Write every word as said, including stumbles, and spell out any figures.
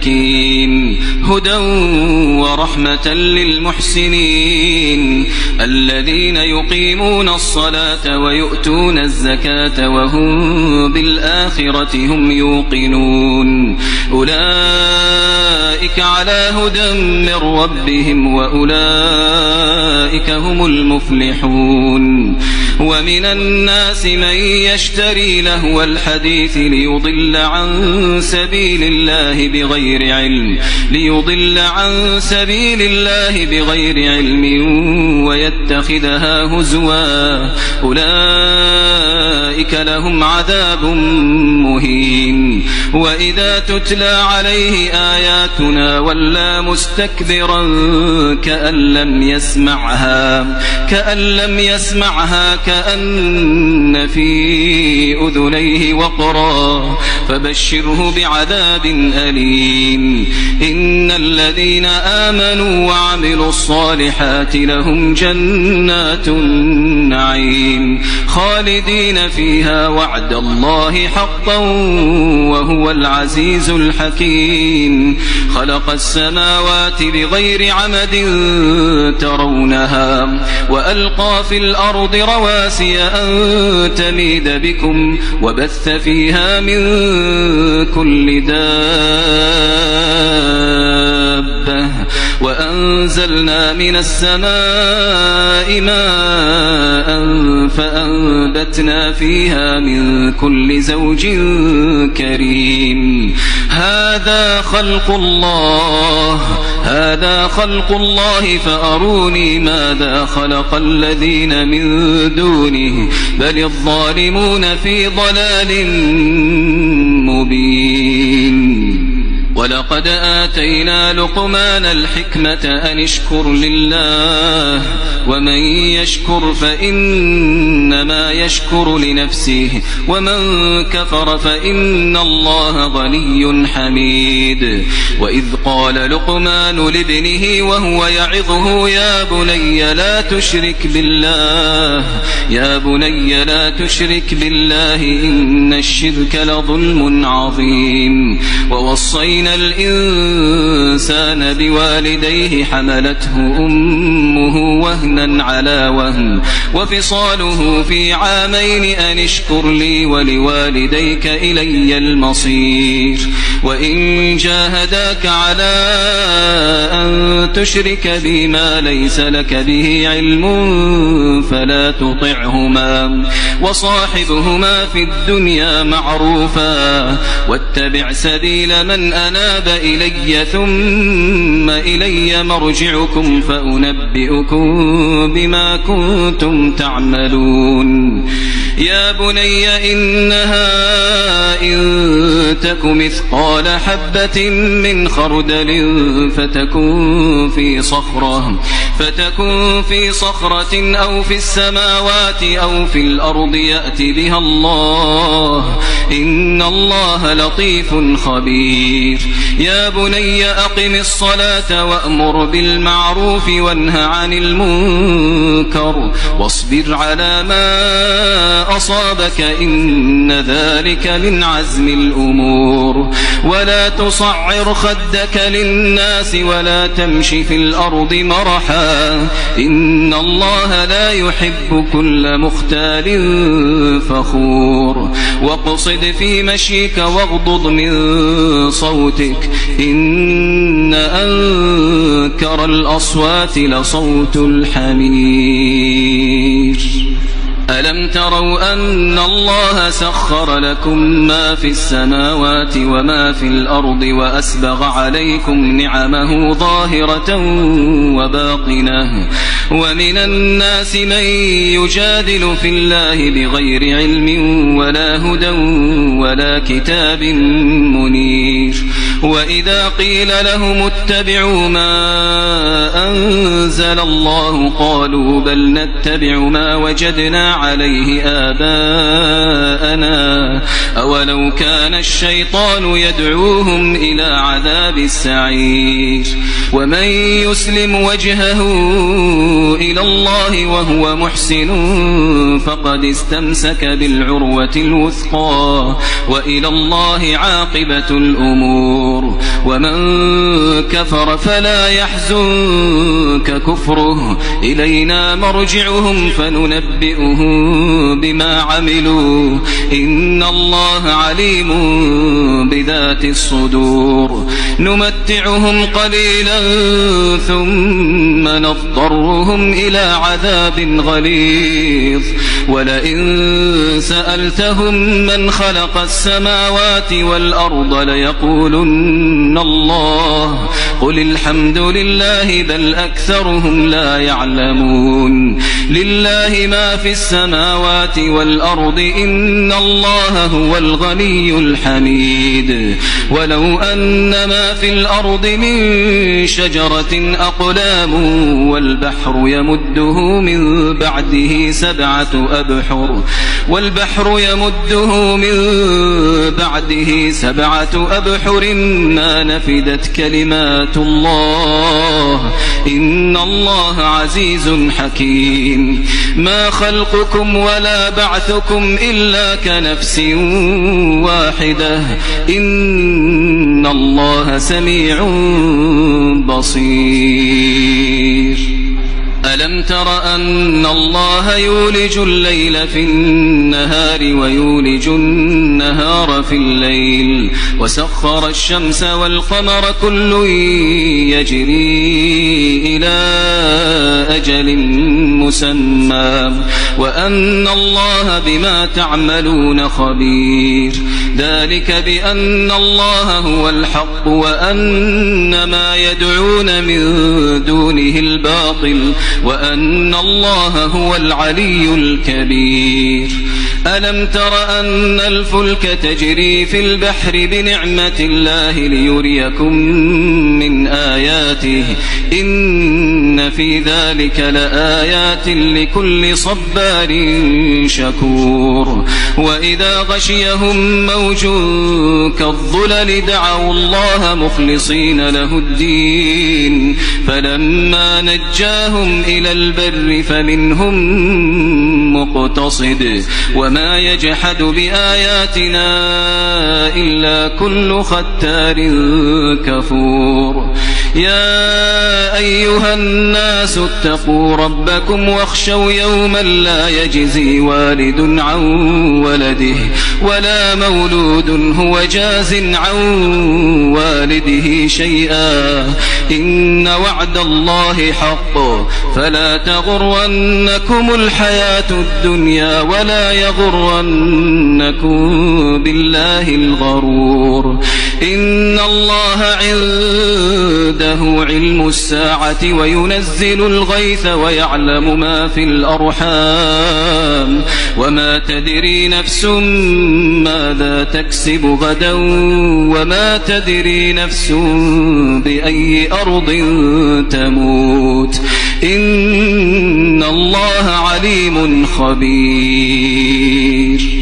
الحكيم هدى ورحمة للمحسنين الذين يقيمون الصلاة ويؤتون الزكاة وهم بالآخرة هم يوقنون أولئك على هدى من ربهم وأولئك هم المفلحون ومن الناس من يشتري لهو الحديث ليضل عن سبيل الله بغير علم ليضل عن سبيل الله بغير علم ويتخذها هزوا أولئك لهم عذاب مهين وإذا تتلى عليه آياتنا ولى مستكبرا كأن لم يسمعها كأن لم يسمعها كأن في أذنيه وقرا فبشره بعذاب أليم إن الذين آمنوا وعملوا الصالحات لهم جنات النعيم خالدين فيها وعد الله حقا وهو العزيز الحكيم خلق السماوات بغير عمد ترونها وألقى في الأرض رواسي أن تميد بكم وبث فيها من كل دابة وأنزلنا من السماء ماء فأنبتنا فيها من كل زوج كريم هذا خلق الله هذا خلق الله فأروني ماذا خلق الذين من دونه بل الظالمون في ضلال مبين ولقد آتينا لقمان الحكمة أن اشكر لله ومن يشكر فإنما يشكر لنفسه ومن كفر فإن الله غني حميد وإذ قال لقمان لابنه وهو يعظه يا بني لا تشرك بالله يا بني لا تشرك بالله إن الشرك لظلم عظيم ووصينا الإنسان بوالديه حملته أمه وهنا على وهن وفصاله في عامين أن اشكر لي ولوالديك إلي المصير وإن جاهداك على أن تشرك بي ما ليس لك به علم فلا تطعهما وصاحبهما في الدنيا معروفا واتبع سبيل من أناب إلي ثم إلي مرجعكم فأنبئكم بما كنتم تعملون يا بني إنها إن تك مثقال حبة من خردل فتكن في صخرة فتكن في صخرة أو في السماوات أو في الأرض يأتي بها الله إن الله لطيف خبير يا بني أقم الصلاة وأمر بالمعروف وانه عن المنكر واصبر على ما أصابك إن ذلك من عزم الأمور ولا تصعر خدك للناس ولا تمش في الأرض مرحا إن الله لا يحب كل مختال فخور واقصد في مشيك واغضض من صوتك إن أنكر الأصوات لصوت الحمير ألم تروا أن الله سخر لكم ما في السماوات وما في الأرض وأسبغ عليكم نعمه ظاهرة وباطنة ومن الناس من يجادل في الله بغير علم ولا هدى ولا كتاب منير وإذا قيل لهم اتبعوا ما أنزل الله قالوا بل نتبع ما وجدنا عليه آباءنا أولو كان الشيطان يدعوهم إلى عذاب السعير ومن يسلم وجهه إلى الله وهو محسن فقد استمسك بالعروة الوثقى وإلى الله عاقبة الأمور الصدور ومن كفر فلا يحزنك كفره إلينا مرجعهم فننبئهم بما عملوا إن الله عليم بذات الصدور نمتعهم قليلا ثم نضطرهم إلى عذاب غليظ ولئن سألتهم من خلق السماوات والأرض ليقولن الله قل الحمد لله بل أكثرهم لا يعلمون لله ما في السماوات والأرض إن الله هو الغني الحميد ولو أن ما في الأرض من شجرة أقلام والبحر يمده من بعده سبعة أبحر والبحر يمده من بعده سبعة أبحر ما نفدت كلمات الله إن الله عزيز حكيم ما خلقكم ولا بعثكم إلا كنفس واحدة إن الله سميع بصير ألم تر أن الله يولج الليل في النهار ويولج النهار في الليل وسخر الشمس والقمر كل يجري إلى أجل مسمى وأن الله بما تعملون خبير ذلك بأن الله هو الحق وأن ما يدعون من دونه الباطل وأن الله هو العلي الكبير ألم تر أن الفلك تجري في البحر بنعمة الله ليريكم من آياته إن في ذلك لآيات لكل صبار شكور وإذا غشيهم موج كالظلل دعوا الله مخلصين له الدين فلما نجاهم إلى البر فمنهم مقتصد وما يجحد بآياتنا إلا كل ختار كفور يا أيها الناس اتقوا ربكم واخشوا يوما لا يجزي والد عن ولده ولا مولود هو جاز عن والده شيئا إن وعد الله حق فلا تغرنكم الحياة الدنيا ولا يغرنكم بالله الغرور إن الله عنده علم الساعة وينزل الغيث ويعلم ما في الأرحام وما تدري نفس ماذا تكسب غدا وما تدري نفس بأي أرض تموت إن الله عليم خبير